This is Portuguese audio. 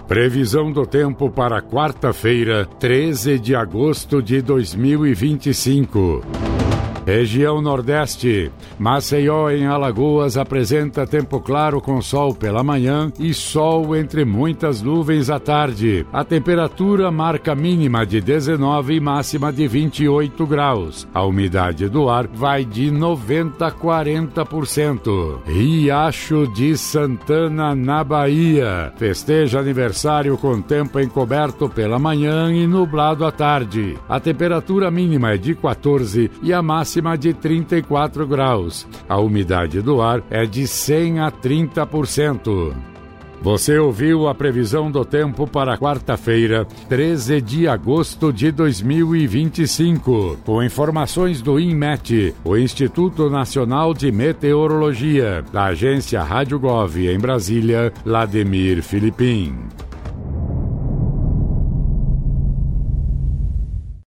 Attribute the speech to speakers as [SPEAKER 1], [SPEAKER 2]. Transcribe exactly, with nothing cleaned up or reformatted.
[SPEAKER 1] Previsão do tempo para quarta-feira, treze de agosto de dois mil e vinte e cinco. Região Nordeste. Maceió, em Alagoas, apresenta tempo claro com sol pela manhã e sol entre muitas nuvens à tarde. A temperatura marca mínima de dezenove e máxima de vinte e oito graus. A umidade do ar vai de noventa a quarenta por cento. Riacho de Santana, na Bahia. Festeja aniversário com tempo encoberto pela manhã e nublado à tarde. A temperatura mínima é de quatorze e a máxima de trinta e quatro graus. A umidade do ar é de cem a trinta por cento. Você ouviu a previsão do tempo para quarta-feira, treze de agosto de dois mil e vinte e cinco, com informações do INMET, o Instituto Nacional de Meteorologia, da agência Rádio Gov em Brasília, Lademir Filipim.